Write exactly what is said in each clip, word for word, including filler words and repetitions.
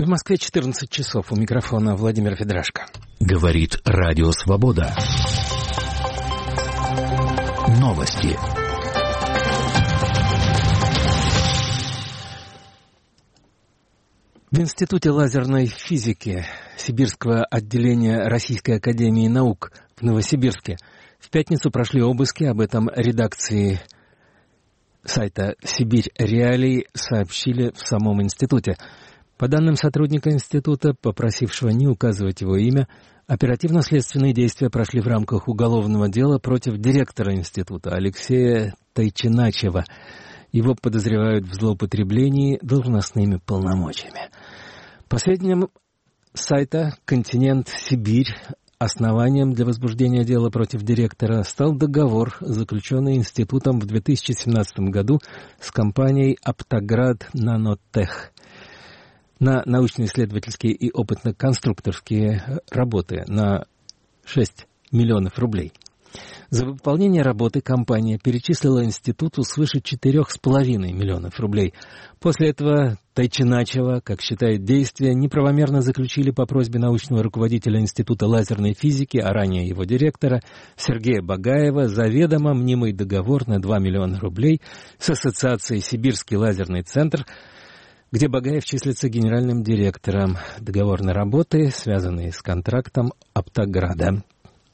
В Москве четырнадцать часов. У микрофона Владимир Федрашко. Говорит Радио Свобода. Новости. В Институте лазерной физики Сибирского отделения Российской академии наук в Новосибирске в пятницу прошли обыски. Об этом редакции сайта «Сибирь Реалии» сообщили в самом институте. По данным сотрудника института, попросившего не указывать его имя, оперативно-следственные действия прошли в рамках уголовного дела против директора института Алексея Тайчиначева. Его подозревают в злоупотреблении должностными полномочиями. По сведениям сайта «Континент Сибирь», основанием для возбуждения дела против директора стал договор, заключенный институтом в две тысячи семнадцатом году с компанией «Оптоград Нанотех» на научно-исследовательские и опытно-конструкторские работы на шесть миллионов рублей. За выполнение работы компания перечислила институту свыше четырех с половиной миллионов рублей. После этого Тайчиначева, как считает действия, неправомерно заключили по просьбе научного руководителя Института лазерной физики, а ранее его директора, Сергея Багаева, заведомо мнимый договор на два миллиона рублей с Ассоциацией «Сибирский лазерный центр», где Багаев числится генеральным директором. Договор на работы, связанные с контрактом Оптограда.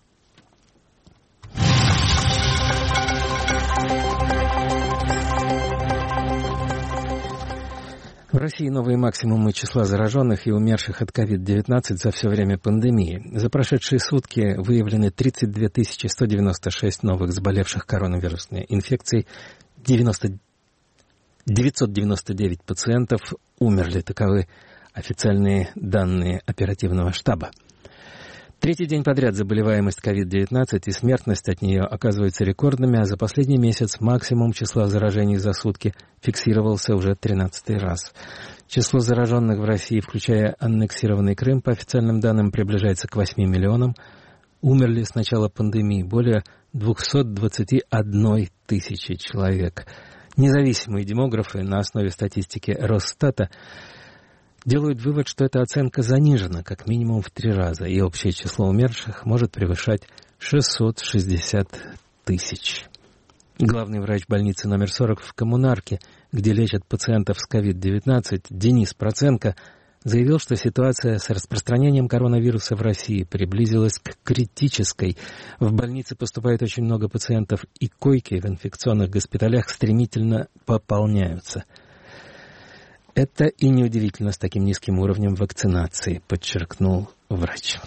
В России новые максимумы числа зараженных и умерших от ковид девятнадцать за все время пандемии. За прошедшие сутки выявлены тридцать две тысячи сто девяносто шесть новых заболевших коронавирусной инфекцией, девяносто девятьсот девяносто девять пациентов умерли. Таковы официальные данные оперативного штаба. Третий день подряд заболеваемость ковид девятнадцать и смертность от нее оказываются рекордными, а за последний месяц максимум числа заражений за сутки фиксировался уже тринадцатый раз. Число зараженных в России, включая аннексированный Крым, по официальным данным приближается к восьми миллионам. Умерли с начала пандемии более двести двадцать одна тысяча человек. Независимые демографы на основе статистики Росстата делают вывод, что эта оценка занижена как минимум в три раза, и общее число умерших может превышать шестьсот шестьдесят тысяч. Главный врач больницы номер сорок в Коммунарке, где лечат пациентов с ковид девятнадцать, Денис Проценко, заявил, что ситуация с распространением коронавируса в России приблизилась к критической. В больнице поступает очень много пациентов, и койки в инфекционных госпиталях стремительно пополняются. Это и неудивительно с таким низким уровнем вакцинации, подчеркнул врач.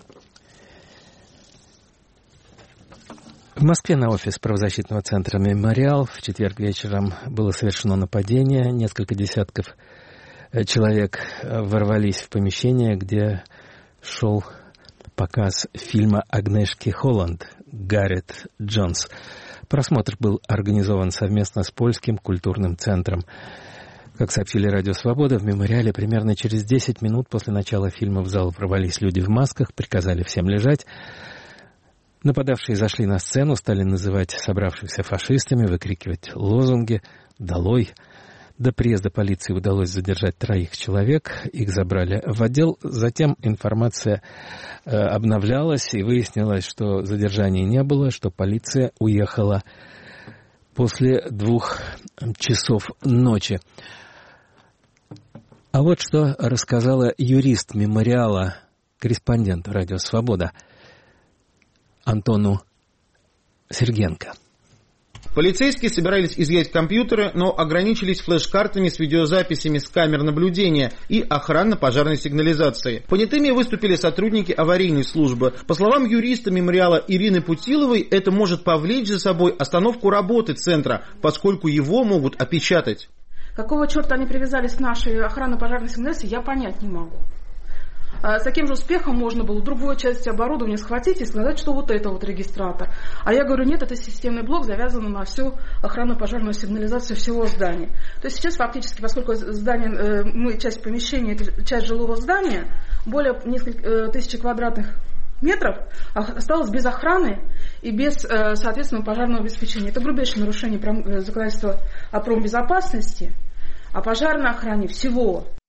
В Москве на офис правозащитного центра «Мемориал» в четверг вечером было совершено нападение. Несколько десятков человек ворвались в помещение, где шел показ фильма Агнешки Холланд «Гаррет Джонс». Просмотр был организован совместно с Польским культурным центром. Как сообщили Радио Свобода, в «Мемориале» примерно через десять минут после начала фильма в зал ворвались люди в масках, приказали всем лежать. Нападавшие зашли на сцену, стали называть собравшихся фашистами, выкрикивать лозунги «Долой!». До приезда полиции удалось задержать троих человек, их забрали в отдел. Затем информация э, обновлялась, и выяснилось, что задержаний не было, что полиция уехала после двух часов ночи. А вот что рассказала юрист «Мемориала», корреспондент «Радио Свобода» Антону Сергенко. Полицейские собирались изъять компьютеры, но ограничились флеш-картами с видеозаписями с камер наблюдения и охранно-пожарной сигнализации. Понятыми выступили сотрудники аварийной службы. По словам юриста «Мемориала» Ирины Путиловой, это может повлечь за собой остановку работы центра, поскольку его могут опечатать. Какого черта они привязались к нашей охранно-пожарной сигнализации, я понять не могу. С таким же успехом можно было другую часть оборудования схватить и сказать, что вот это вот регистратор. А я говорю, нет, это системный блок, завязанный на всю охранно-пожарную сигнализацию всего здания. То есть сейчас фактически, поскольку здание, мы часть помещения, это часть жилого здания, более нескольких тысяч квадратных метров осталось без охраны и без, соответственно, пожарного обеспечения. Это грубейшее нарушение законодательства о промбезопасности, о пожарной охране всего